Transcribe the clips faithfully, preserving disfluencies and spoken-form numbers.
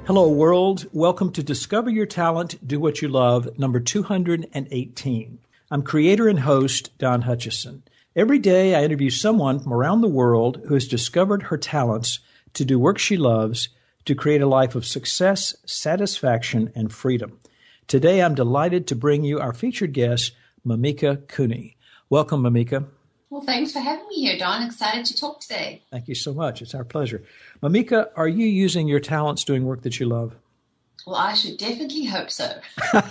Hello, world. Welcome to Discover Your Talent, Do What You Love, number two hundred eighteen. I'm creator and host, Don Hutchison. Every day, I interview someone from around the world who has discovered her talents to do work she loves, to create a life of success, satisfaction, and freedom. Today, I'm delighted to bring you our featured guest, Mamika Cooney. Welcome, Mamika. Well, thanks for having me here, Don. Excited to talk today. Thank you so much. It's our pleasure. Mamika, are you using your talents doing work that you love? Well, I should definitely hope so.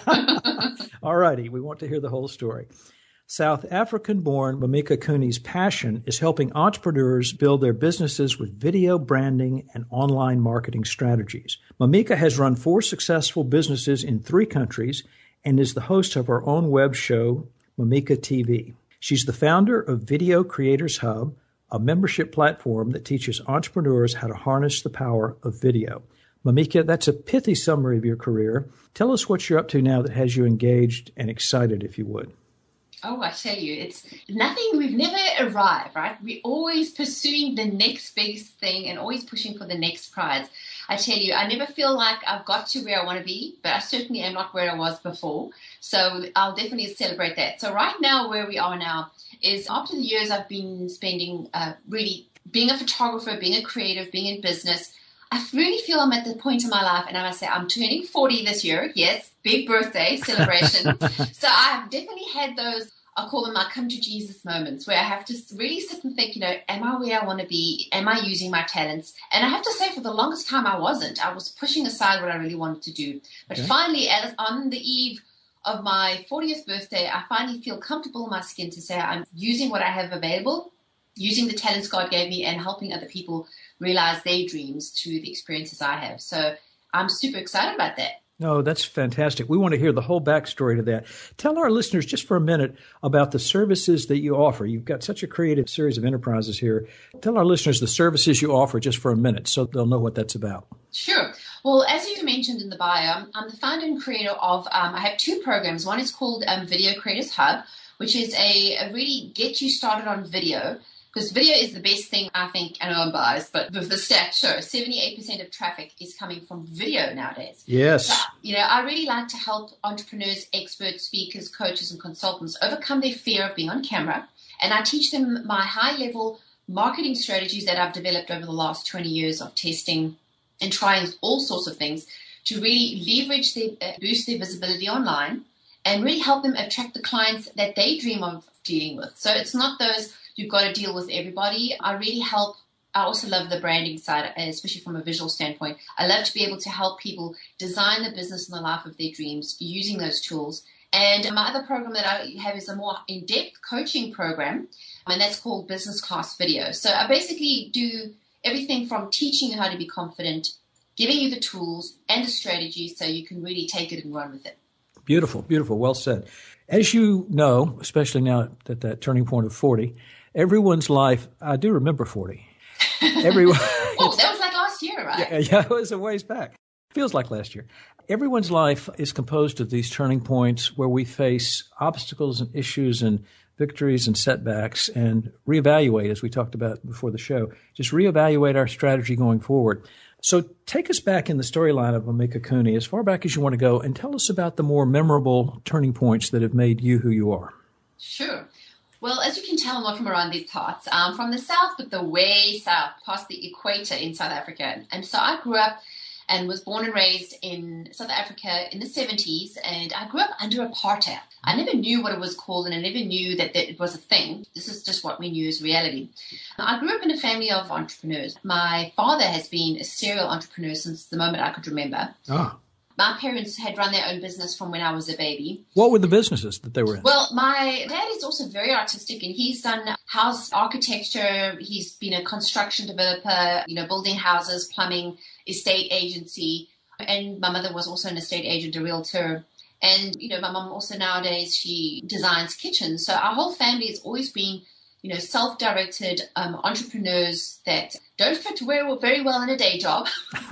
All righty. We want to hear the whole story. South African-born Mamika Cooney's passion is helping entrepreneurs build their businesses with video branding and online marketing strategies. Mamika has run four successful businesses in three countries and is the host of her own web show, Mamika T V. She's the founder of Video Creators Hub, a membership platform that teaches entrepreneurs how to harness the power of video. Mamika, that's a pithy summary of your career. Tell us what you're up to now that has you engaged and excited, if you would. Oh, I tell you, it's nothing. We've never arrived, right? We're always pursuing the next biggest thing and always pushing for the next prize. I tell you, I never feel like I've got to where I want to be, but I certainly am not where I was before. So I'll definitely celebrate that. So right now, where we are now is after the years I've been spending uh, really being a photographer, being a creative, being in business, I really feel I'm at the point in my life, and I must say I'm turning forty this year. Yes, big birthday celebration. So I've definitely had those, I call them my come to Jesus moments, where I have to really sit and think, you know, am I where I want to be? Am I using my talents? And I have to say, for the longest time, I wasn't. I was pushing aside what I really wanted to do. But okay. finally, as on the eve of my fortieth birthday, I finally feel comfortable in my skin to say I'm using what I have available, using the talents God gave me, and helping other people realize their dreams through the experiences I have. So I'm super excited about that. No, that's fantastic. We want to hear the whole backstory to that. Tell our listeners just for a minute about the services that you offer. You've got such a creative series of enterprises here. Tell our listeners the services you offer just for a minute so they'll know what that's about. Sure. Well, as you mentioned in the bio, I'm the founder and creator of, um, I have two programs. One is called um, Video Creators Hub, which is a, a really get you started on video. Because video is the best thing, I think, I know I'm biased, but the stats show seventy-eight percent of traffic is coming from video nowadays. Yes. So, you know, I really like to help entrepreneurs, experts, speakers, coaches, and consultants overcome their fear of being on camera. And I teach them my high-level marketing strategies that I've developed over the last twenty years of testing and trying all sorts of things to really leverage their, uh, boost their visibility online and really help them attract the clients that they dream of dealing with. So it's not those... You've got to deal with everybody. I really help. I also love the branding side, especially from a visual standpoint. I love to be able to help people design the business and the life of their dreams using those tools. And my other program that I have is a more in-depth coaching program, and that's called Business Class Video. So I basically do everything from teaching you how to be confident, giving you the tools and the strategies so you can really take it and run with it. Beautiful, beautiful. Well said. As you know, especially now at that turning point of forty, everyone's life, I do remember forty. Everyone. Oh, that was like last year, right? Yeah, yeah, it was a ways back. Feels like last year. Everyone's life is composed of these turning points where we face obstacles and issues and victories and setbacks and reevaluate, as we talked about before the show, just reevaluate our strategy going forward. So take us back in the storyline of Mamika Cooney, as far back as you want to go, and tell us about the more memorable turning points that have made you who you are. Sure. Well, as you can tell, I'm not from around these parts. I'm from the south, but the way south, past the equator in South Africa. And so I grew up and was born and raised in South Africa in the seventies, and I grew up under apartheid. I never knew what it was called, and I never knew that, that it was a thing. This is just what we knew as reality. I grew up in a family of entrepreneurs. My father has been a serial entrepreneur since the moment I could remember. Ah. My parents had run their own business from when I was a baby. What were the businesses that they were in? Well, my dad is also very artistic, and he's done house architecture. He's been a construction developer, you know, building houses, plumbing, estate agency. And my mother was also an estate agent, a realtor. And, you know, my mom also nowadays, she designs kitchens. So our whole family has always been, you know, self-directed um, entrepreneurs that don't fit very well in a day job.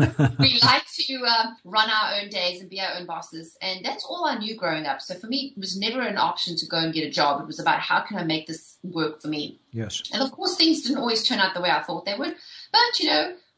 We like to uh, run our own days and be our own bosses. And that's all I knew growing up. So for me, it was never an option to go and get a job. It was about how can I make this work for me? Yes. And of course, things didn't always turn out the way I thought they would. But, you know,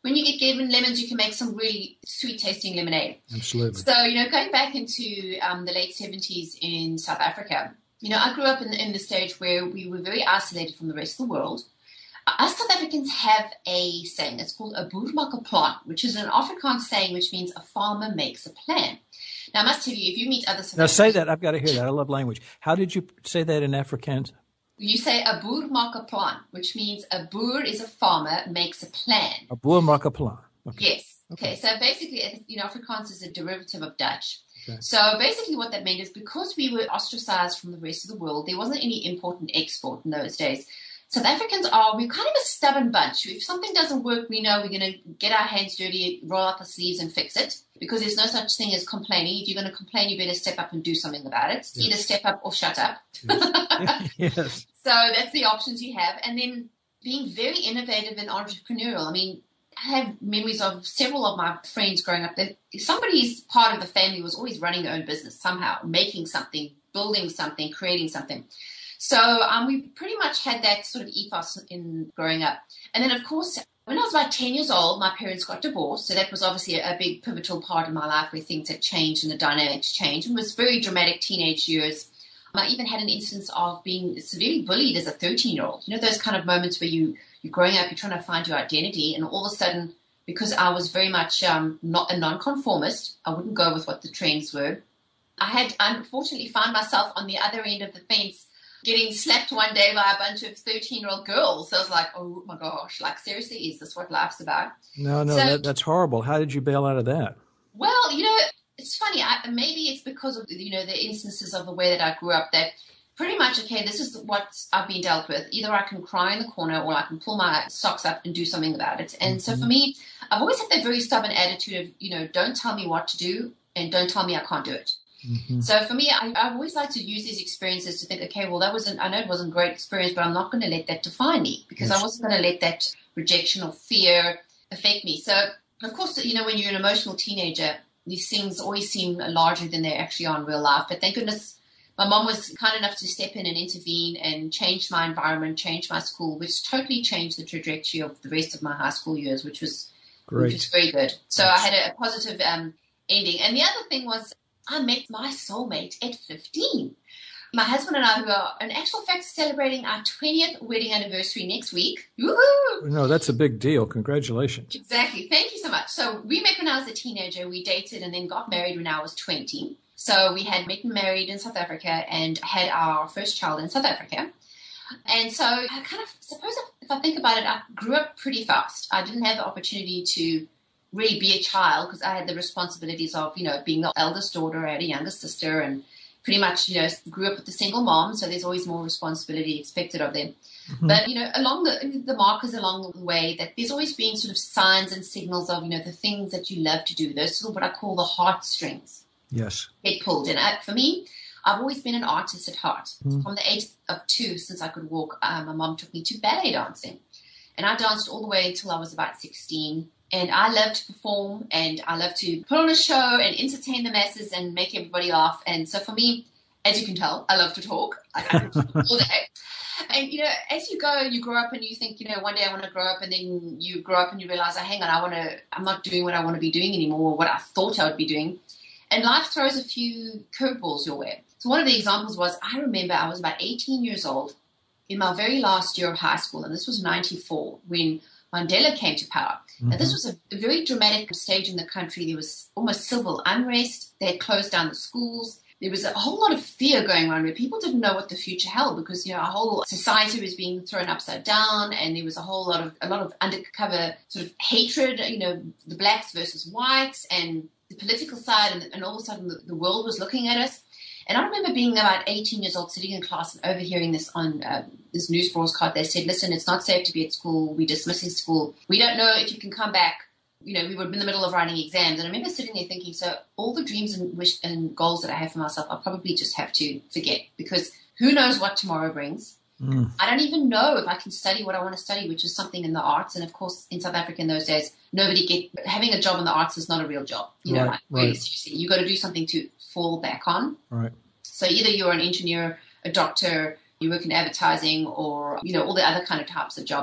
when you get given lemons, you can make some really sweet-tasting lemonade. Absolutely. So, you know, going back into um, the late seventies in South Africa, you know, I grew up in, in the stage where we were very isolated from the rest of the world. Us South Africans have a saying. It's called a boer maak 'n plan, which is an Afrikaans saying which means a farmer makes a plan. Now, I must tell you, if you meet other South Now, Africans... say that. I've got to hear that. I love language. How did you say that in Afrikaans? You say a boer maak 'n plan, which means a boer is a farmer, makes a plan. A boer maak 'n plan. Okay. Yes. Okay. okay. So basically, you know, Afrikaans is a derivative of Dutch. Okay. So basically what that meant is because we were ostracized from the rest of the world, there wasn't any import and export in those days. South Africans are, we're kind of a stubborn bunch. If something doesn't work, we know we're going to get our hands dirty, roll up our sleeves and fix it, because there's no such thing as complaining. If you're going to complain, you better step up and do something about it. Yes. Either step up or shut up. Yes. Yes. So that's the options you have. And then being very innovative and entrepreneurial. I mean, I have memories of several of my friends growing up that somebody's part of the family was always running their own business somehow, making something, building something, creating something. So um, we pretty much had that sort of ethos in growing up. And then, of course, when I was about ten years old, my parents got divorced. So that was obviously a, a big pivotal part of my life where things had changed and the dynamics changed. It was very dramatic teenage years. I even had an instance of being severely bullied as a thirteen-year-old. You know, those kind of moments where you, you're growing up, you're trying to find your identity, and all of a sudden, because I was very much um, not a nonconformist, I wouldn't go with what the trends were. I had unfortunately found myself on the other end of the fence getting slapped one day by a bunch of thirteen-year-old girls. So I was like, oh, my gosh, like, seriously, is this what life's about? No, no, so, that, that's horrible. How did you bail out of that? Well, you know, it's funny. I, maybe it's because of, you know, the instances of the way that I grew up that pretty much, okay, this is what I've been dealt with. Either I can cry in the corner or I can pull my socks up and do something about it. And mm-hmm. so for me, I've always had that very stubborn attitude of, you know, don't tell me what to do and don't tell me I can't do it. Mm-hmm. So for me, I, I've always liked to use these experiences to think, okay, well, that wasn't, I know it wasn't a great experience, but I'm not going to let that define me because yes. I wasn't going to let that rejection or fear affect me. So, of course, you know, when you're an emotional teenager, these things always seem larger than they actually are in real life. But thank goodness my mom was kind enough to step in and intervene and change my environment, change my school, which totally changed the trajectory of the rest of my high school years, which was, Great. Which was very good. So yes. I had a, a positive um, ending. And the other thing was I met my soulmate at fifteen. My husband and I, who are in actual fact celebrating our twentieth wedding anniversary next week. Woohoo! No, that's a big deal. Congratulations. Exactly. Thank you so much. So we met when I was a teenager. We dated and then got married when I was twenty. So we had met and married in South Africa and had our first child in South Africa. And so I kind of suppose if I think about it, I grew up pretty fast. I didn't have the opportunity to really be a child because I had the responsibilities of, you know, being the eldest daughter. I had a younger sister and pretty much, you know, grew up with a single mom. So there's always more responsibility expected of them. Mm-hmm. But, you know, along the, the markers along the way that there's always been sort of signs and signals of, you know, the things that you love to do. Those sort of what I call the heartstrings. Yes. Get pulled. And I, for me, I've always been an artist at heart. Mm. From the age of two, since I could walk, um, my mom took me to ballet dancing. And I danced all the way until I was about sixteen. And I love to perform and I love to put on a show and entertain the masses and make everybody laugh. And so for me, as you can tell, I love to talk. I can talk all day. And, you know, as you go, you grow up and you think, you know, one day I want to grow up, and then you grow up and you realize, oh, hang on, I want to, I'm not doing what I want to be doing anymore, or what I thought I would be doing. And life throws a few curveballs your way. So one of the examples was, I remember I was about eighteen years old in my very last year of high school, and this was ninety-four, when Mandela came to power. Mm-hmm. Now, this was a, a very dramatic stage in the country. There was almost civil unrest. They had closed down the schools. There was a whole lot of fear going on where people didn't know what the future held because, you know, our whole society was being thrown upside down, and there was a whole lot of, a lot of undercover sort of hatred, you know, the blacks versus whites and the political side, and, and all of a sudden the, the world was looking at us. And I remember being about eighteen years old, sitting in class and overhearing this on uh, this news broadcast. They said, listen, it's not safe to be at school. We're dismissing school. We don't know if you can come back. You know, we were in the middle of writing exams. And I remember sitting there thinking, so all the dreams and wish and goals that I have for myself, I'll probably just have to forget, because who knows what tomorrow brings. Mm. I don't even know if I can study what I want to study, which is something in the arts. And of course, in South Africa in those days, nobody get having a job in the arts is not a real job. You know, right, like right. really seriously, you got to do something to fall back on. Right. So either you're an engineer, a doctor, you work in advertising, or, you know, all the other kind of types of jobs.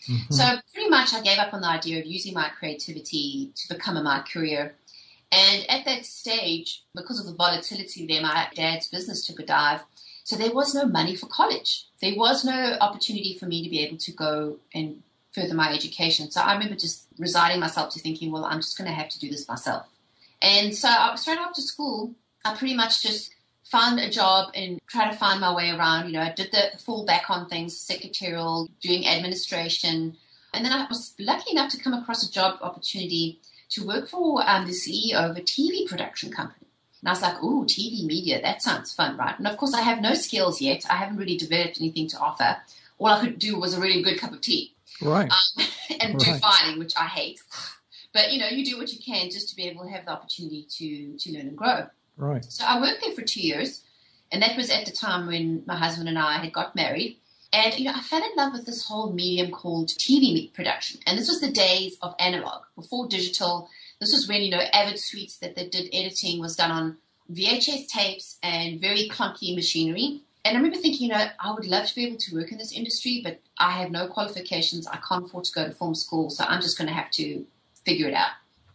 Mm-hmm. So pretty much I gave up on the idea of using my creativity to become a my career. And at that stage, because of the volatility there, my dad's business took a dive. So there was no money for college. There was no opportunity for me to be able to go and further my education. So I remember just resigning myself to thinking, well, I'm just going to have to do this myself. And so straight after school, I pretty much just found a job and tried to find my way around. You know, I did the fall back on things, secretarial, doing administration. And then I was lucky enough to come across a job opportunity to work for um, the C E O of a T V production company. And I was like, ooh, T V media, that sounds fun, right? And of course, I have no skills yet. I haven't really developed anything to offer. All I could do was a really good cup of tea. Right. Um, and right. do filing, which I hate. But, you know, you do what you can just to be able to have the opportunity to, to learn and grow. Right. So I worked there for two years. And that was at the time when my husband and I had got married. And, you know, I fell in love with this whole medium called T V production. And this was the days of analog, before digital. This was when, you know, Avid Suites that they did editing was done on V H S tapes and very clunky machinery. And I remember thinking, you know, I would love to be able to work in this industry, but I have no qualifications. I can't afford to go to film school, so I'm just going to have to figure it out.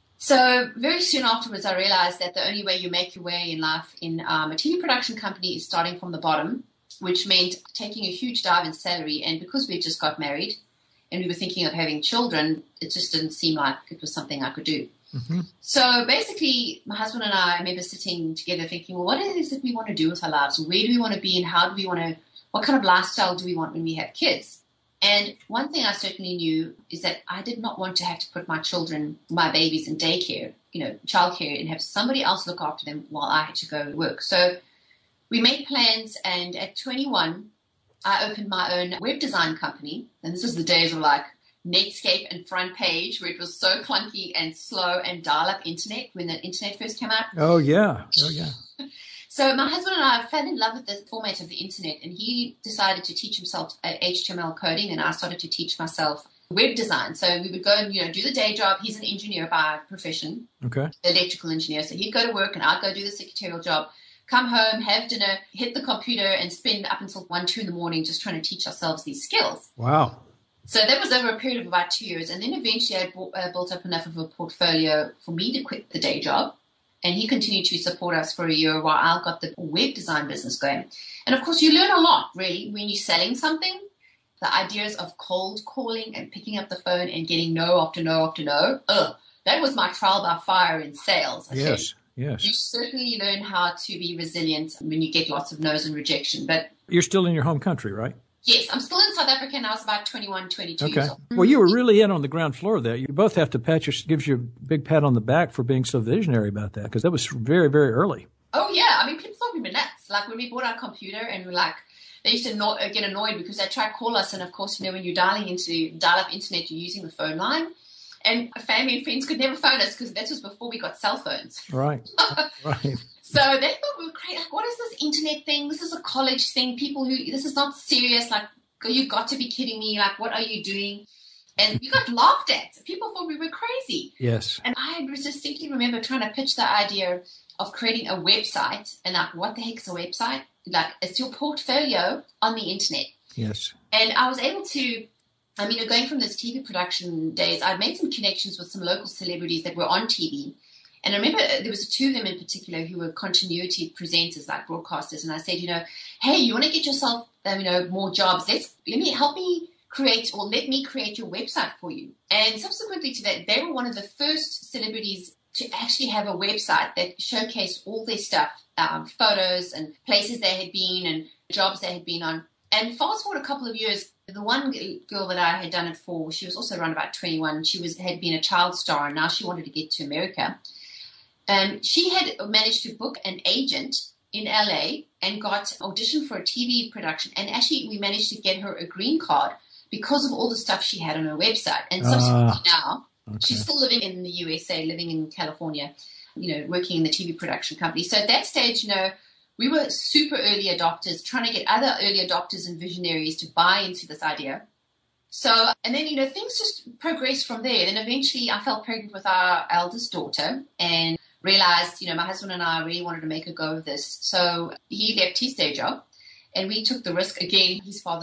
So very soon afterwards, I realized that the only way you make your way in life in um, a T V production company is starting from the bottom, which meant taking a huge dive in salary. And because we had just got married and we were thinking of having children, it just didn't seem like it was something I could do. Mm-hmm. So basically, my husband and I, I remember sitting together thinking, well, what is it that we want to do with our lives? Where do we want to be and how do we want to, what kind of lifestyle do we want when we have kids? And one thing I certainly knew is that I did not want to have to put my children, my babies in daycare, you know, childcare, and have somebody else look after them while I had to go work. So we made plans, and at twenty-one, I opened my own web design company. And this was the days of like Netscape and Front Page, where it was so clunky and slow, and dial-up internet when the internet first came out. Oh, yeah. Oh, yeah. So my husband and I fell in love with the format of the internet, and he decided to teach himself H T M L coding, and I started to teach myself web design. So we would go and, you know, do the day job. He's an engineer by profession, okay, electrical engineer. So he'd go to work and I'd go do the secretarial job, come home, have dinner, hit the computer, and spend up until one, two in the morning just trying to teach ourselves these skills. Wow. So that was over a period of about two years. And then eventually I bought, uh, built up enough of a portfolio for me to quit the day job. And he continued to support us for a year while I got the web design business going. And, of course, you learn a lot, really, when you're selling something. The ideas of cold calling and picking up the phone and getting no after no after no. Ugh, that was my trial by fire in sales. I yes, think. yes. You certainly learn how to be resilient when you get lots of no's and rejection. But you're still in your home country, right? Yes, I'm still in South Africa, and I was about twenty-one, twenty-two okay. years old. Well, you were really in on the ground floor of that. You both have to pat your, gives you a big pat on the back for being so visionary about that, because that was very, very early. Oh, yeah. I mean, people thought we were nuts. Like, when we bought our computer and we're like, they used to not, uh, get annoyed because they try to call us. And, of course, you know, when you're dialing into dial-up internet, you're using the phone line. And family and friends could never phone us because that was before we got cell phones. Right, right. So they thought we were crazy. Like, what is this internet thing? This is a college thing. People who, this is not serious. Like, you got to be kidding me. Like, what are you doing? And we got laughed at. People thought we were crazy. Yes. And I was distinctly remember trying to pitch the idea of creating a website. And like, what the heck is a website? Like, it's your portfolio on the internet. Yes. And I was able to, I mean, going from those T V production days, I'd made some connections with some local celebrities that were on T V. And I remember there was two of them in particular who were continuity presenters, like broadcasters. And I said, you know, hey, you want to get yourself, um, you know, more jobs? Let's let me help me create, or let me create your website for you. And subsequently to that, they were one of the first celebrities to actually have a website that showcased all their stuff, um, photos and places they had been and jobs they had been on. And fast forward a couple of years, the one girl that I had done it for, she was also around about twenty-one. She was had been a child star, and now she wanted to get to America. And she had managed to book an agent in L A and got auditioned for a T V production. And actually, we managed to get her a green card because of all the stuff she had on her website. And subsequently uh, now, okay. She's still living in the U S A, living in California, you know, working in the T V production company. So at that stage, you know, we were super early adopters, trying to get other early adopters and visionaries to buy into this idea. So, and then, you know, things just progressed from there. And eventually I fell pregnant with our eldest daughter and realized, you know, my husband and I really wanted to make a go of this. So he left his day job and we took the risk. Again, his father's an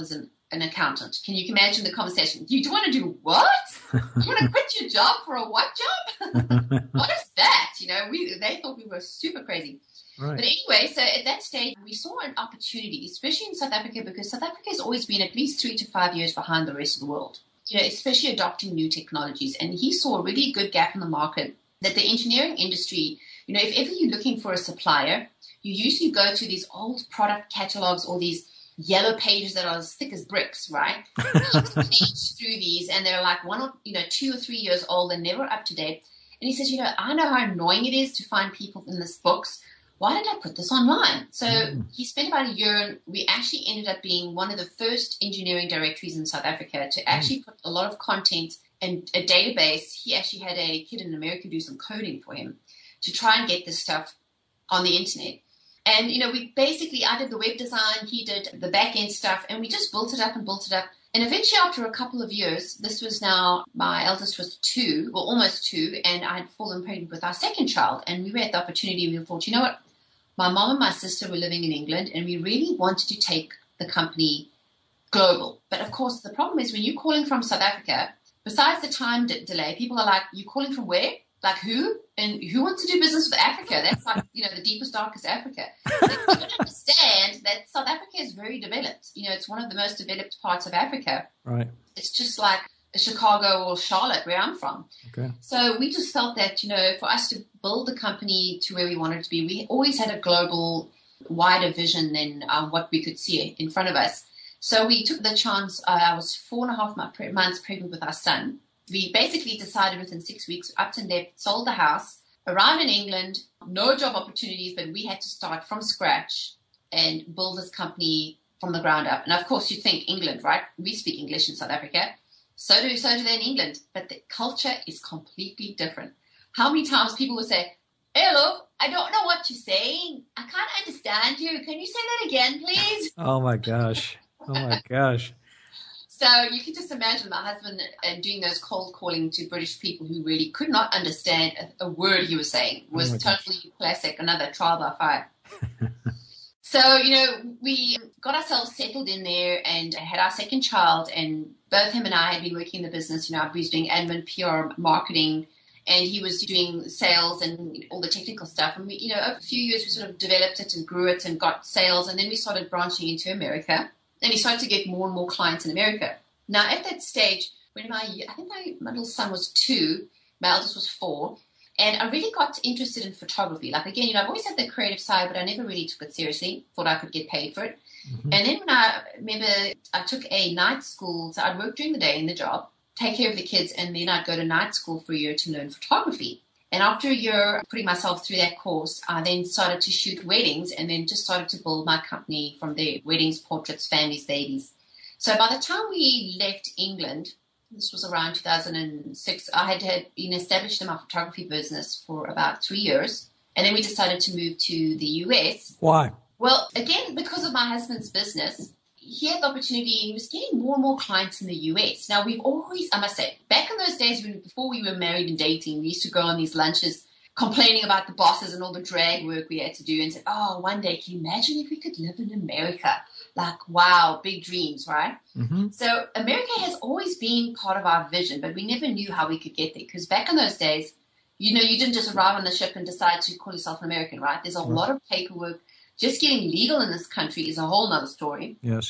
an accountant. Can you imagine the conversation? You do want to do what? You want to quit your job for a what job? What is that? You know, we they thought we were super crazy. Right. But anyway, so at that stage, we saw an opportunity, especially in South Africa, because South Africa has always been at least three to five years behind the rest of the world, you know, especially adopting new technologies. And he saw a really good gap in the market that the engineering industry, you know, if ever you're looking for a supplier, you usually go to these old product catalogs or these yellow pages that are as thick as bricks, right? You page through these, and they're like one or, you know, two or three years old and never up to date. And he says, you know, I know how annoying it is to find people in this books. Why did I put this online? So mm. he spent about a year, and we actually ended up being one of the first engineering directories in South Africa to actually mm. put a lot of content and a database. He actually had a kid in America do some coding for him to try and get this stuff on the internet. And, you know, we basically, I did the web design, he did the back-end stuff, and we just built it up and built it up. And eventually, after a couple of years, this was now, my eldest was two, or almost two, and I had fallen pregnant with our second child. And we had the opportunity, we thought, you know what? My mom and my sister were living in England, and we really wanted to take the company global. But of course, the problem is when you're calling from South Africa, besides the time de- delay, people are like, you're calling from where? Like who? And who wants to do business with Africa? That's like, you know, the deepest, darkest Africa. They don't understand that South Africa is very developed. You know, it's one of the most developed parts of Africa. Right. It's just like Chicago or Charlotte, where I'm from. Okay. So we just felt that, you know, for us to build the company to where we wanted to be, we always had a global, wider vision than um, what we could see in front of us. So we took the chance. Uh, I was four and a half months pregnant with our son. We basically decided within six weeks, upped and left, sold the house, arrived in England, no job opportunities, but we had to start from scratch and build this company from the ground up. And of course, you think England, right? We speak English in South Africa. So do, so do they in England. But the culture is completely different. How many times people will say, hello, I don't know what you're saying. I can't understand you. Can you say that again, please? Oh, my gosh. Oh, my gosh. So you can just imagine my husband uh, doing those cold calling to British people who really could not understand a, a word he was saying. It was oh totally gosh. Classic, another trial by fire. So, you know, we got ourselves settled in there and had our second child, and both him and I had been working in the business. You know, I was doing admin, P R, marketing, and he was doing sales and all the technical stuff. And we, you know, over a few years we sort of developed it and grew it and got sales, and then we started branching into America. And he started to get more and more clients in America. Now, at that stage, when my, I think my, my little son was two, my eldest was four, and I really got interested in photography. Like, again, you know, I've always had the creative side, but I never really took it seriously, thought I could get paid for it. Mm-hmm. And then when I remember, I took a night school, so I'd work during the day in the job, take care of the kids, and then I'd go to night school for a year to learn photography. And after a year putting myself through that course, I then started to shoot weddings and then just started to build my company from there, weddings, portraits, families, babies. So by the time we left England, this was around two thousand six, I had, had been established in my photography business for about three years. And then we decided to move to the U S. Why? Well, again, because of my husband's business, he had the opportunity, he was getting more and more clients in the U S. Now, we've always, I must say, back in those days, when, before we were married and dating, we used to go on these lunches complaining about the bosses and all the drag work we had to do and said, oh, one day, can you imagine if we could live in America? Like, wow, big dreams, right? Mm-hmm. So America has always been part of our vision, but we never knew how we could get there. Because back in those days, you know, you didn't just arrive on the ship and decide to call yourself an American, right? There's a right. lot of paperwork. Just getting legal in this country is a whole nother story. Yes.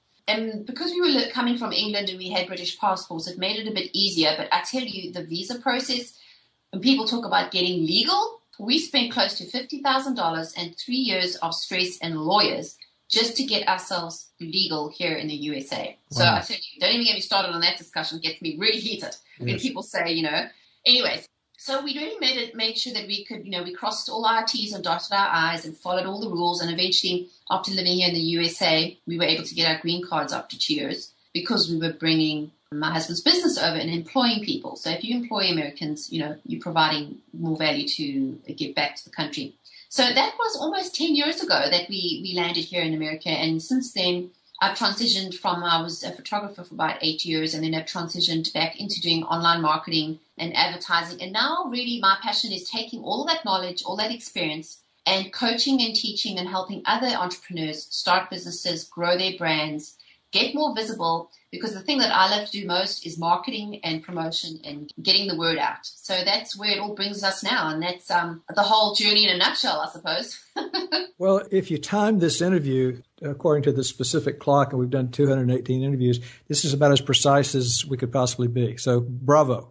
And because we were coming from England and we had British passports, it made it a bit easier. But I tell you, the visa process, when people talk about getting legal, we spent close to fifty thousand dollars and three years of stress and lawyers just to get ourselves legal here in the U S A. Wow. So I tell you, don't even get me started on that discussion. It gets me really heated when yes. people say, you know, anyways. So we really made it, made sure that we could, you know, we crossed all our T's and dotted our I's and followed all the rules. And eventually, after living here in the U S A, we were able to get our green cards after two years because we were bringing my husband's business over and employing people. So if you employ Americans, you know, you're providing more value to give back to the country. So that was almost ten years ago that we, we landed here in America. And since then, I've transitioned from, I was a photographer for about eight years, and then I've transitioned back into doing online marketing and advertising. And now really my passion is taking all that knowledge, all that experience, and coaching and teaching and helping other entrepreneurs start businesses, grow their brands, get more visible, because the thing that I love to do most is marketing and promotion and getting the word out. So that's where it all brings us now. And that's um, the whole journey in a nutshell, I suppose. Well, if you time this interview according to the specific clock, and we've done two hundred eighteen interviews, this is about as precise as we could possibly be. So bravo.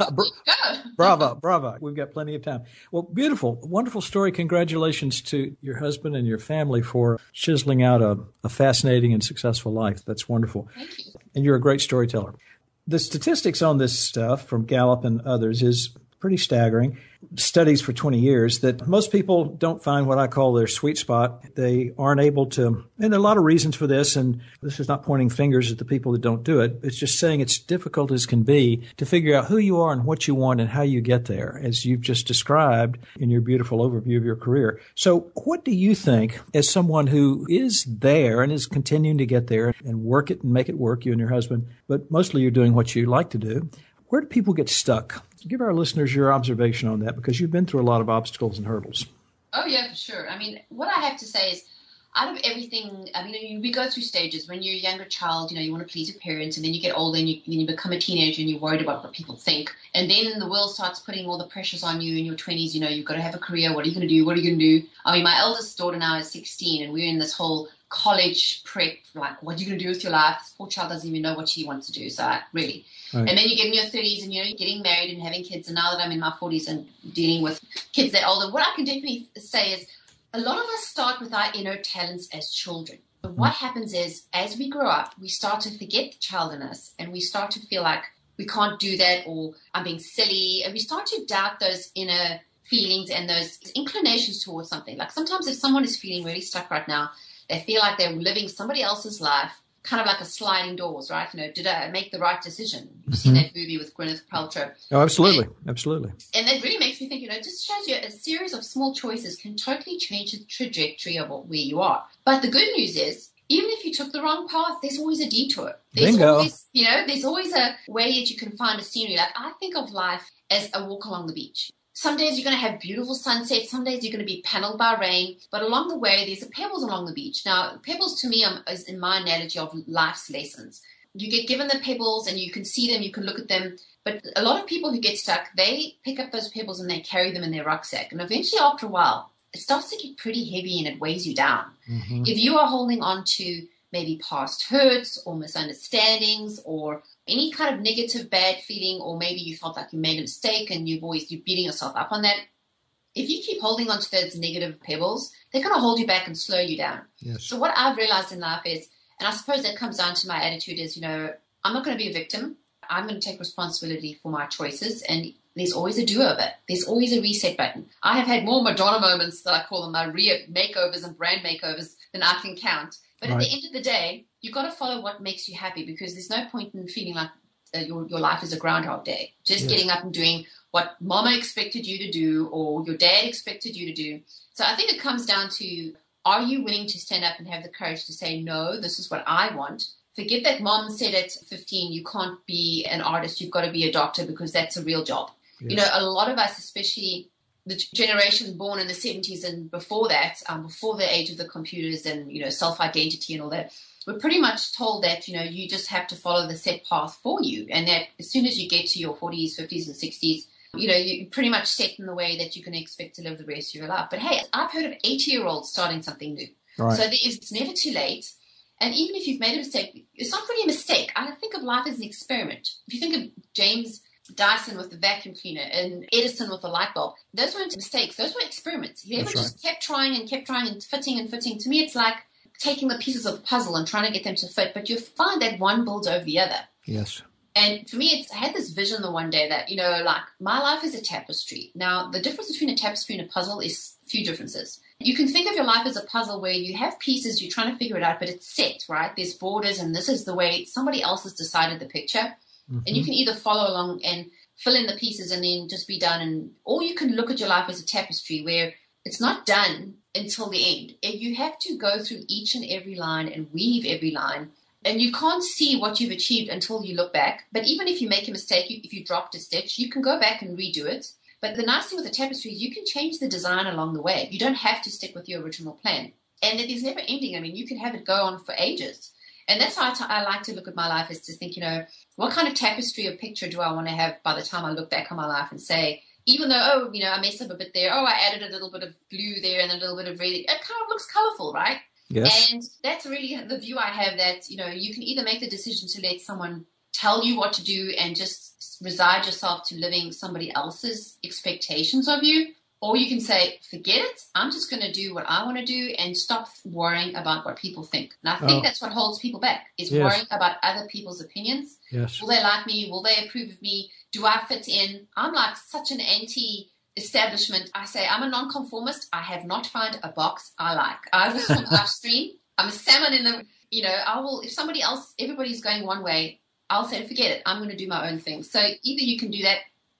bravo, bravo. We've got plenty of time. Well, beautiful, wonderful story. Congratulations to your husband and your family for chiseling out a, a fascinating and successful life. That's wonderful. Thank you. And you're a great storyteller. The statistics on this stuff from Gallup and others is pretty staggering. Studies for twenty years that most people don't find what I call their sweet spot. They aren't able to, and there are a lot of reasons for this, and this is not pointing fingers at the people that don't do it. It's just saying it's difficult as can be to figure out who you are and what you want and how you get there, as you've just described in your beautiful overview of your career. So what do you think, as someone who is there and is continuing to get there and work it and make it work, you and your husband, but mostly you're doing what you like to do, where do people get stuck? Give our listeners your observation on that, because you've been through a lot of obstacles and hurdles. Oh, yeah, for sure. I mean, what I have to say is, out of everything, I mean, we go through stages. When you're a younger child, you know, you want to please your parents, and then you get older and you, and you become a teenager and you're worried about what people think. And then the world starts putting all the pressures on you in your twenties. You know, you've got to have a career. What are you going to do? What are you going to do? I mean, my eldest daughter now is sixteen, and we're in this whole college prep, like, what are you going to do with your life? This poor child doesn't even know what she wants to do. So I, really. Right. And then you get in your thirties and, you know, you're getting married and having kids. And now that I'm in my forties and dealing with kids that are older, what I can definitely say is a lot of us start with our inner talents as children. But what happens is, as we grow up, we start to forget the child in us, and we start to feel like we can't do that, or I'm being silly. And we start to doubt those inner feelings and those inclinations towards something. Like sometimes if someone is feeling really stuck right now, they feel like they're living somebody else's life, kind of like a sliding doors, right? You know, did I make the right decision? You've seen that movie with Gwyneth Paltrow. Oh, absolutely. And, absolutely. And that really makes me think, you know, it just shows you a series of small choices can totally change the trajectory of where you are. But the good news is, even if you took the wrong path, there's always a detour. There's Bingo. always, you know, there's always a way that you can find a scenery. Like, I think of life as a walk along the beach. Some days you're going to have beautiful sunsets. Some days you're going to be paneled by rain. But along the way, there's pebbles along the beach. Now, pebbles to me um, is in my analogy of life's lessons. You get given the pebbles and you can see them, you can look at them. But a lot of people who get stuck, they pick up those pebbles and they carry them in their rucksack. And eventually, after a while, it starts to get pretty heavy and it weighs you down. Mm-hmm. If you are holding on to maybe past hurts or misunderstandings or any kind of negative, bad feeling, or maybe you felt like you made a mistake and you've always, you're beating yourself up on that. If you keep holding on to those negative pebbles, they're going to hold you back and slow you down. Yes. So what I've realized in life is, and I suppose that comes down to my attitude is, you know, I'm not going to be a victim. I'm going to take responsibility for my choices, and there's always a do-over. There's always a reset button. I have had more Madonna moments, that I call them, my re- makeovers and brand makeovers, than I can count. But right. At the end of the day, you've got to follow what makes you happy, because there's no point in feeling like uh, your, your life is a Groundhog Day. Just yes. getting up and doing what mama expected you to do or your dad expected you to do. So I think it comes down to, are you willing to stand up and have the courage to say, no, this is what I want? Forget that mom said at fifteen, you can't be an artist, you've got to be a doctor, because that's a real job. Yes. You know, a lot of us, especially the generation born in the seventies and before that, um, before the age of the computers and, you know, self-identity and all that, we're pretty much told that, you know, you just have to follow the set path for you. And that as soon as you get to your forties, fifties and sixties, you know, you're pretty much set in the way that you can expect to live the rest of your life. But hey, I've heard of eighty-year-olds starting something new. Right. So there is, it's never too late. And even if you've made a mistake, it's not really a mistake. I think of life as an experiment. If you think of James Dyson with the vacuum cleaner and Edison with the light bulb, those weren't mistakes. Those were experiments. You ever That's just right. kept trying and kept trying and fitting and fitting. To me, it's like taking the pieces of the puzzle and trying to get them to fit, but you find that one builds over the other. Yes. And for me, it's, I had this vision the one day that, you know, like, my life is a tapestry. Now, the difference between a tapestry and a puzzle is a few differences. You can think of your life as a puzzle where you have pieces, you're trying to figure it out, but it's set, right? There's borders, and this is the way somebody else has decided the picture. Mm-hmm. And you can either follow along and fill in the pieces and then just be done. And or you can look at your life as a tapestry where it's not done until the end. And you have to go through each and every line and weave every line. And you can't see what you've achieved until you look back. But even if you make a mistake, you, if you dropped a stitch, you can go back and redo it. But the nice thing with the tapestry is you can change the design along the way. You don't have to stick with your original plan. And it is never ending. I mean, you can have it go on for ages. And that's how I, t- I like to look at my life, is to think, you know, what kind of tapestry or picture do I want to have by the time I look back on my life and say, even though, oh, you know, I messed up a bit there, oh, I added a little bit of blue there and a little bit of red, it kind of looks colorful, right? Yes. And that's really the view I have, that, you know, you can either make the decision to let someone tell you what to do and just reside yourself to living somebody else's expectations of you, or you can say, forget it, I'm just going to do what I want to do and stop worrying about what people think. And I think Oh. that's what holds people back, is Yes. worrying about other people's opinions. Yes. Will they like me? Will they approve of me? Do I fit in? I'm like such an anti-establishment. I say I'm a nonconformist. I have not found a box I like. I will swim upstream. I'm a salmon in the, you know, I will, if somebody else, everybody's going one way, I'll say, forget it. I'm going to do my own thing. So either you can do that,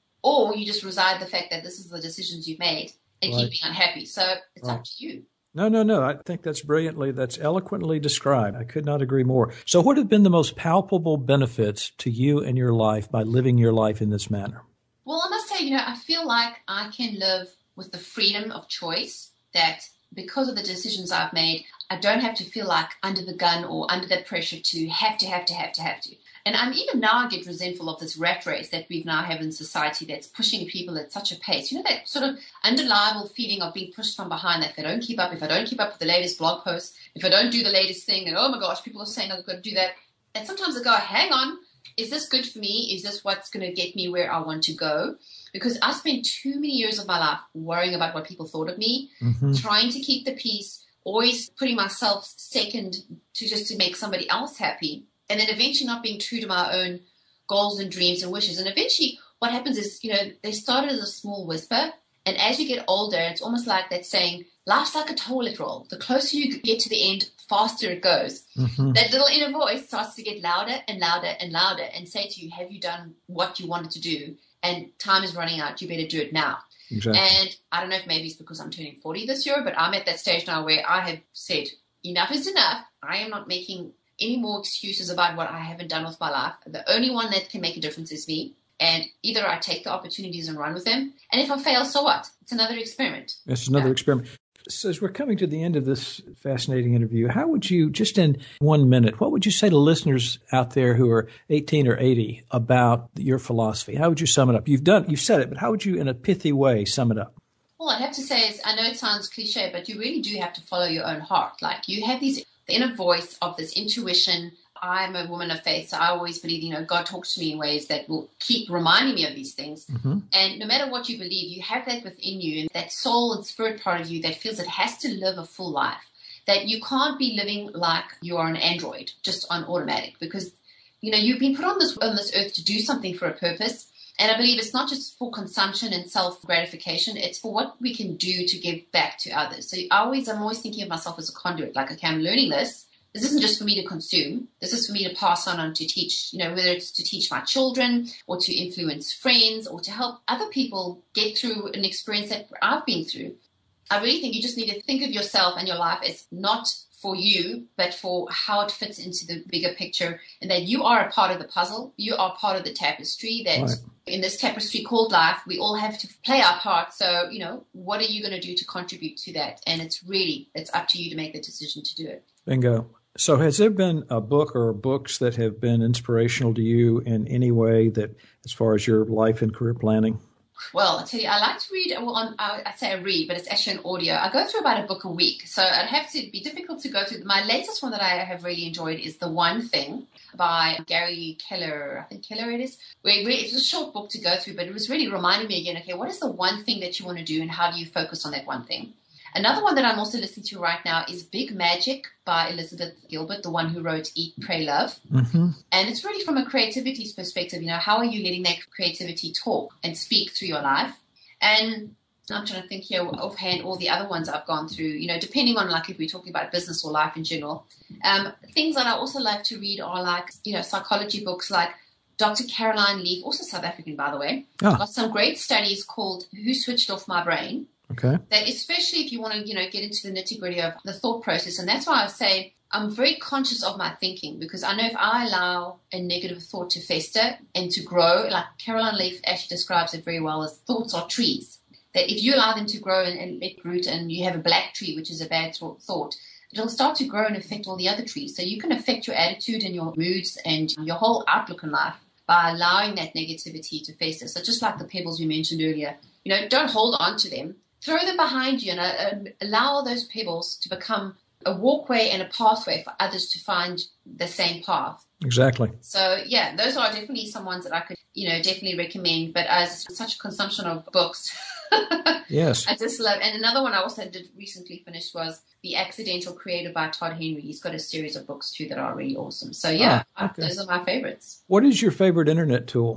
or you just reside the fact that this is the decisions you've made and Right. keep being unhappy. So it's Right. up to you. No, no, no. I think that's brilliantly, that's eloquently described. I could not agree more. So what have been the most palpable benefits to you and your life by living your life in this manner? Well, I must say, you know, I feel like I can live with the freedom of choice, that because of the decisions I've made, I don't have to feel like under the gun or under that pressure to have to, have to, have to, have to. And I'm even now I get resentful of this rat race that we've now have in society that's pushing people at such a pace. You know, that sort of undeniable feeling of being pushed from behind, that if I don't keep up, if I don't keep up with the latest blog post, if I don't do the latest thing, and oh my gosh, people are saying I've got to do that. And sometimes I go, hang on, is this good for me? Is this what's going to get me where I want to go? Because I spent too many years of my life worrying about what people thought of me, Mm-hmm. trying to keep the peace, always putting myself second to just to make somebody else happy. And then eventually not being true to my own goals and dreams and wishes. And eventually what happens is, you know, they started as a small whisper. And as you get older, it's almost like that saying, life's like a toilet roll. The closer you get to the end, faster it goes. Mm-hmm. That little inner voice starts to get louder and louder and louder and say to you, have you done what you wanted to do? And time is running out. You better do it now. Exactly. And I don't know if maybe it's because I'm turning forty this year, but I'm at that stage now where I have said, enough is enough. I am not making any more excuses about what I haven't done with my life. The only one that can make a difference is me. And either I take the opportunities and run with them. And if I fail, so what? It's another experiment. It's another Yeah. experiment. So as we're coming to the end of this fascinating interview, how would you, just in one minute, what would you say to listeners out there who are eighteen or eighty about your philosophy? How would you sum it up? You've done, you've said it, but how would you, in a pithy way, sum it up? All I'd have to say is, I know it sounds cliche, but you really do have to follow your own heart. Like, you have these, the inner voice of this intuition. I'm a woman of faith, so I always believe, you know, God talks to me in ways that will keep reminding me of these things. Mm-hmm. And no matter what you believe, you have that within you, and that soul and spirit part of you that feels it has to live a full life, that you can't be living like you are an android, just on automatic, because, you know, you've been put on this, on this earth to do something for a purpose. And I believe it's not just for consumption and self-gratification, it's for what we can do to give back to others. So I always, I'm always thinking of myself as a conduit, like, okay, I'm learning this. This isn't just for me to consume. This is for me to pass on and to teach, you know, whether it's to teach my children or to influence friends or to help other people get through an experience that I've been through. I really think you just need to think of yourself and your life as not for you, but for how it fits into the bigger picture, and that you are a part of the puzzle. You are part of the tapestry, that Right. in this tapestry called life, we all have to play our part. So, you know, what are you going to do to contribute to that? And it's really, it's up to you to make the decision to do it. Bingo. So has there been a book or books that have been inspirational to you in any way, that as far as your life and career planning? Well, I tell you, I like to read, well, on, I, I say I read, but it's actually an audio. I go through about a book a week, so I'd have to be difficult to go through. My latest one that I have really enjoyed is The One Thing by Gary Keller, I think Keller it is. Where it really, it's a short book to go through, but it was really reminding me again, okay, what is the one thing that you want to do and how do you focus on that one thing? Another one that I'm also listening to right now is Big Magic by Elizabeth Gilbert, the one who wrote Eat, Pray, Love. Mm-hmm. And it's really from a creativity perspective, you know, how are you letting that creativity talk and speak through your life? And I'm trying to think here offhand all the other ones I've gone through, you know, depending on like if we're talking about business or life in general. Um, things that I also like to read are like, you know, psychology books like Doctor Caroline Leaf, also South African, by the way. Ah. Got some great studies called Who Switched Off My Brain. Okay. That especially if you want to, you know, get into the nitty-gritty of the thought process. And that's why I say I'm very conscious of my thinking, because I know if I allow a negative thought to fester and to grow, like Caroline Leaf actually describes it very well as thoughts are trees. That if you allow them to grow and, and let root, and you have a black tree, which is a bad thought, it'll start to grow and affect all the other trees. So you can affect your attitude and your moods and your whole outlook in life by allowing that negativity to face us. So just like the pebbles we mentioned earlier, you know, don't hold on to them. Throw them behind you and uh, allow those pebbles to become a walkway and a pathway for others to find the same path. Exactly. So, yeah, those are definitely some ones that I could, you know, definitely recommend. But as such a consumption of books, yes, I just love. And another one I also did recently finish was The Accidental Creator by Todd Henry. He's got a series of books too that are really awesome. So, yeah, ah, okay. Those are my favorites. What is your favorite internet tool?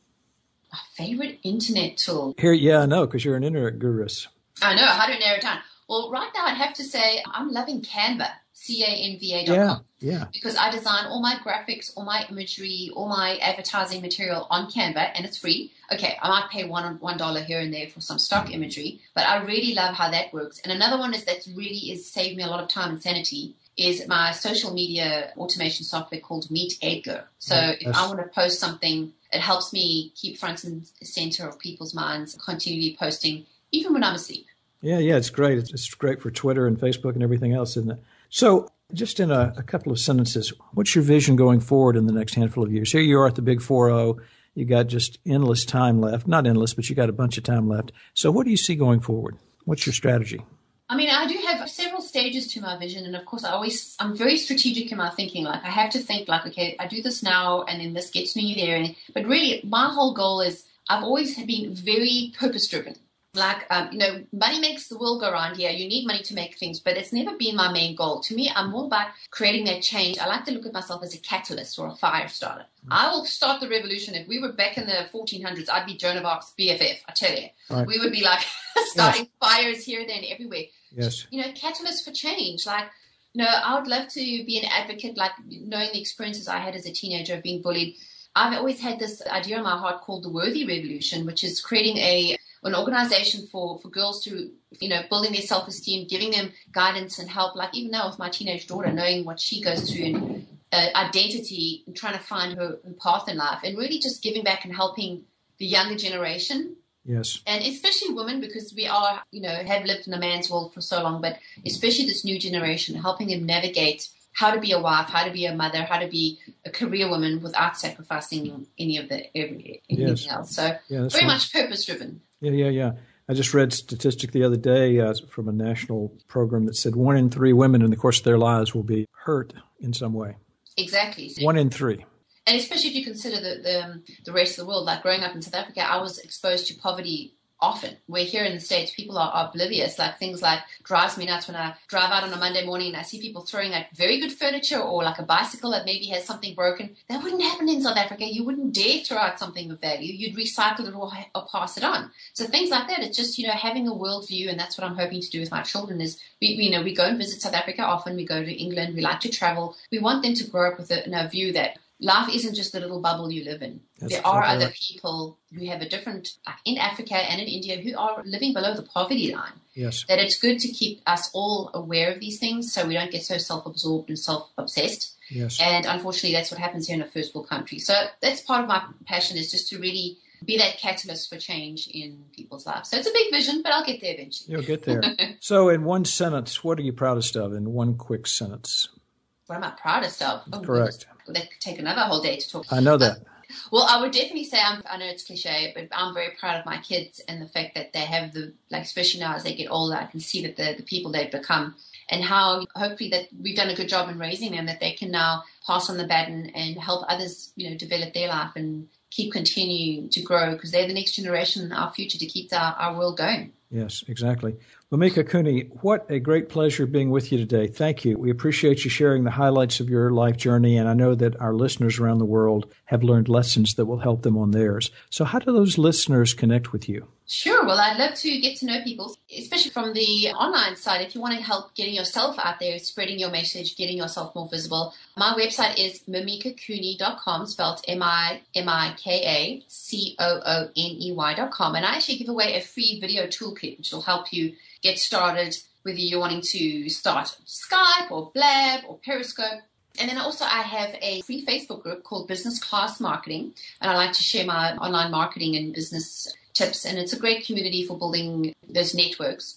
My favorite internet tool? Here, yeah, I know, because you're an internet guru. I know. How to narrow it down? Well, right now I'd have to say I'm loving Canva, C A N V A dot com. Yeah, yeah. Because I design all my graphics, all my imagery, all my advertising material on Canva, and it's free. Okay, I might pay one one dollar here and there for some stock imagery, but I really love how that works. And another one is that really is saved me a lot of time and sanity is my social media automation software called Meet Edgar. So yeah, if I want to post something, it helps me keep front and center of people's minds, continually posting, even when I'm asleep. Yeah, yeah, it's great. It's, it's great for Twitter and Facebook and everything else, isn't it? So just in a, a couple of sentences, what's your vision going forward in the next handful of years? Here you are at the big four oh. You got just endless time left. Not endless, but you got a bunch of time left. So what do you see going forward? What's your strategy? I mean, I do have several stages to my vision. And of course, I always, I'm very strategic in my thinking. Like I have to think like, okay, I do this now and then this gets me there. And, but really, my whole goal is I've always been very purpose driven. Like, um, you know, money makes the world go round. Yeah, you need money to make things, but it's never been my main goal. To me, I'm more about creating that change. I like to look at myself as a catalyst or a fire starter. Mm-hmm. I will start the revolution. If we were back in the fourteen hundreds, I'd be Joan of Arc's B F F, I tell you. Right. We would be like starting yes. fires here, there, and everywhere. Yes. You know, catalyst for change. Like, you know, I would love to be an advocate, like knowing the experiences I had as a teenager of being bullied. I've always had this idea in my heart called the Worthy Revolution, which is creating a an organization for, for girls to, you know, building their self-esteem, giving them guidance and help. Like even now with my teenage daughter, knowing what she goes through and uh, identity and trying to find her, her path in life and really just giving back and helping the younger generation. Yes. And especially women, because we are, you know, have lived in a man's world for so long, but especially this new generation, helping them navigate how to be a wife, how to be a mother, how to be a career woman without sacrificing any of the every, anything yes. else. So yeah, very right. much purpose-driven. Yeah, yeah, yeah. I just read a statistic the other day uh, from a national program that said one in three women in the course of their lives will be hurt in some way. Exactly. So, one in three. And especially if you consider the, the, um, the rest of the world, like growing up in South Africa, I was exposed to poverty often, where here in the States, people are, are oblivious. Like things like drives me nuts when I drive out on a Monday morning and I see people throwing out very good furniture or like a bicycle that maybe has something broken. That wouldn't happen in South Africa. You wouldn't dare throw out something of value. You'd recycle it or, or pass it on. So things like that, it's just, you know, having a worldview, and that's what I'm hoping to do with my children is, we, you know, we go and visit South Africa often. We go to England. We like to travel. We want them to grow up with a, a view that life isn't just the little bubble you live in. That's there are other right. people who have a different, like in Africa and in India, who are living below the poverty line. Yes. That it's good to keep us all aware of these things so we don't get so self-absorbed and self-obsessed. Yes. And unfortunately, that's what happens here in a first world country. So that's part of my passion, is just to really be that catalyst for change in people's lives. So it's a big vision, but I'll get there eventually. You'll get there. So in one sentence, what are you proudest of in one quick sentence? What am I proudest of? Oh, correct. Well, that could take another whole day to talk. I know that. Uh, well, I would definitely say, I'm, I know it's cliche, but I'm very proud of my kids and the fact that they have the, like, especially now as they get older, I can see that the, the people they've become and how hopefully that we've done a good job in raising them, that they can now pass on the baton and help others, you know, develop their life and keep continuing to grow, because they're the next generation, our future, to keep our, our world going. Yes, exactly. Momika Cooney, what a great pleasure being with you today. Thank you. We appreciate you sharing the highlights of your life journey, and I know that our listeners around the world have learned lessons that will help them on theirs. So how do those listeners connect with you? Sure. Well, I'd love to get to know people, especially from the online side. If you want to help getting yourself out there, spreading your message, getting yourself more visible, my website is momika cooney dot com, spelled M I M I K A C O O N E Y dot com. And I actually give away a free video toolkit, which will help you get started, whether you're wanting to start Skype or Blab or Periscope. And then also I have a free Facebook group called Business Class Marketing, and I like to share my online marketing and business tips, and it's a great community for building those networks.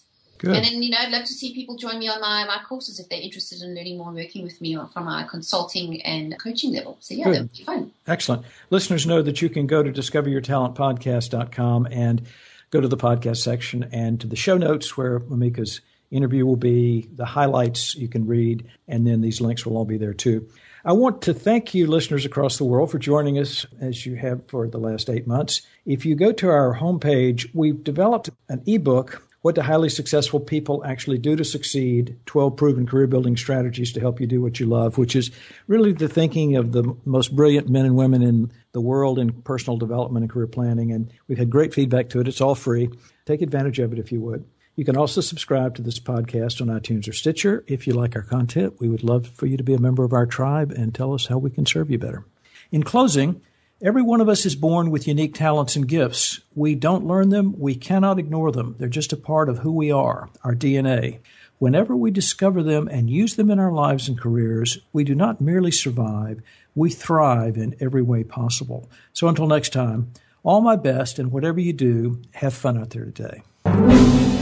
Good. And then, you know, I'd love to see people join me on my, my courses if they're interested in learning more and working with me from my consulting and coaching level. So, yeah, that would be fun. Excellent. Listeners know that you can go to discover your talent podcast dot com and go to the podcast section and to the show notes where Momika's interview will be, the highlights you can read, and then these links will all be there too. I want to thank you, listeners across the world, for joining us as you have for the last eight months. If you go to our homepage, we've developed an ebook, What Do Highly Successful People Actually Do to Succeed? twelve Proven Career Building Strategies to Help You Do What You Love, which is really the thinking of the most brilliant men and women in the world in personal development and career planning. And we've had great feedback to it. It's all free. Take advantage of it if you would. You can also subscribe to this podcast on iTunes or Stitcher. If you like our content, we would love for you to be a member of our tribe and tell us how we can serve you better. In closing, every one of us is born with unique talents and gifts. We don't learn them. We cannot ignore them. They're just a part of who we are, our D N A. Whenever we discover them and use them in our lives and careers, we do not merely survive, we thrive in every way possible. So until next time, all my best, and whatever you do, have fun out there today.